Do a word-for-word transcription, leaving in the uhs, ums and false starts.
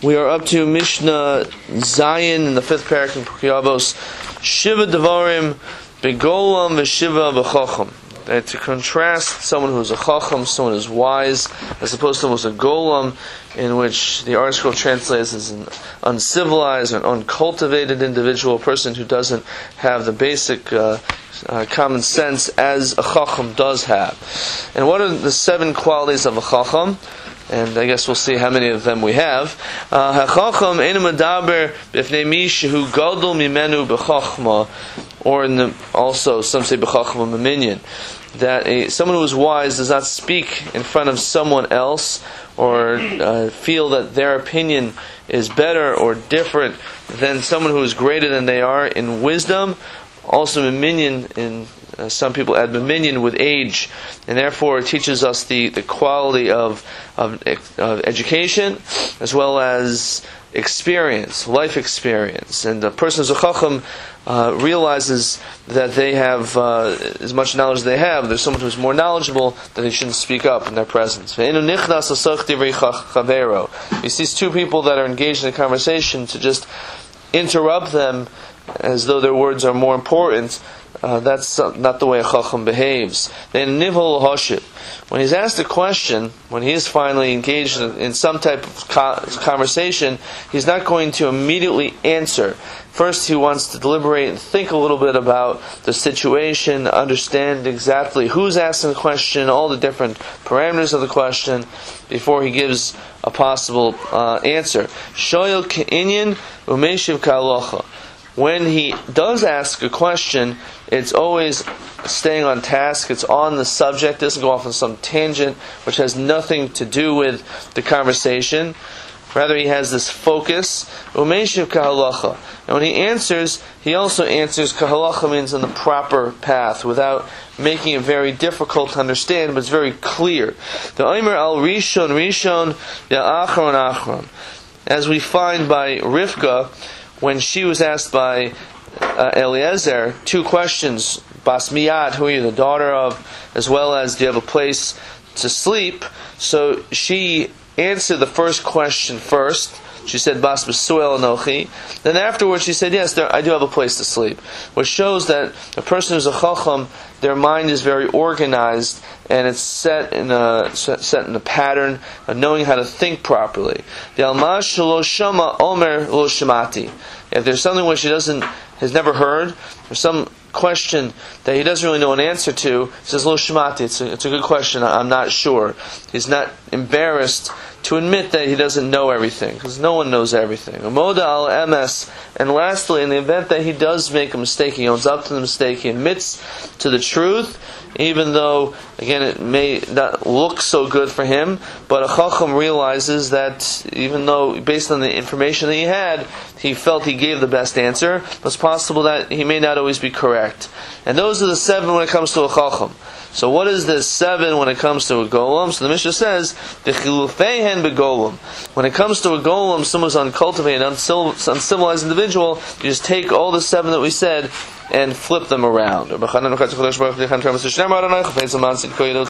We are up to Mishnah Zayin in the fifth parak in Pirkei Avos. Shiva Devarim Begolam v'Shiva b'Chacham. That to contrast someone who is a Chacham, someone who is wise, as opposed to someone who is a Golam, in which the article translates as an uncivilized, an uncultivated individual, a person who doesn't have the basic uh, uh, common sense as a Chacham does have. And what are the seven qualities of a Chacham? And I guess we'll see how many of them we have. HaChacham ein medaber b'fnei mi shehu gadol mimenu b'chachma, or in the, also some say b'chachma m'minyan, that a, someone who is wise does not speak in front of someone else or uh, feel that their opinion is better or different than someone who is greater than they are in wisdom. Also m'minyan, in uh, some people add m'minyan with age, and therefore it teaches us the, the quality of, of of education as well as experience, life experience. And the person who's a chacham uh, realizes that they have uh, as much knowledge as they have. There's someone who's more knowledgeable, that they shouldn't speak up in their presence. He sees two people that are engaged in a conversation to just interrupt them as though their words are more important. Uh, that's not the way a chacham behaves. Then nivol hoshit, when he's asked a question, when he is finally engaged in, in some type of co- conversation, he's not going to immediately answer. First, he wants to deliberate and think a little bit about the situation, understand exactly who's asking the question, all the different parameters of the question, before he gives a possible uh, answer. Shoyel ke'inyan umeshiv ka'alocha. When he does ask a question, it's always staying on task, it's on the subject, it doesn't go off on some tangent which has nothing to do with the conversation. Rather, he has this focus. Umeshiv kahalacha. And when he answers, he also answers, kahalacha means on the proper path, without making it very difficult to understand, but it's very clear. The Omer al Rishon, Rishon, ya Achron, Achron. As we find by Rivka, when she was asked by uh, Eliezer two questions, Bas Miyad, who are you the daughter of, as well as do you have a place to sleep? So she answered the first question first. She said, Bas Besuel Anochi. Then afterwards she said, yes, there, I do have a place to sleep. Which shows that a person who's a chacham, their mind is very organized, and it's set in a set in a pattern of knowing how to think properly. The Almash lo shama omer lo shemati. If there's something which he doesn't has never heard, or some question that he doesn't really know an answer to, he says lo shemati. It's a, it's a good question. I'm not sure. He's not embarrassed to admit that he doesn't know everything, because no one knows everything. Umoda al emes. And lastly, in the event that he does make a mistake, he owns up to the mistake, he admits to the truth, even though, again, it may not look so good for him, but a chacham realizes that even though, based on the information that he had, he felt he gave the best answer, but it's possible that he may not always be correct. And those are the seven when it comes to a chacham. So what is this seven when it comes to a golem? So the Mishnah says, "V'chilufeihen begolam." When it comes to a golem, someone who's uncultivated, uncivilized individual, you just take all the seven that we said and flip them around.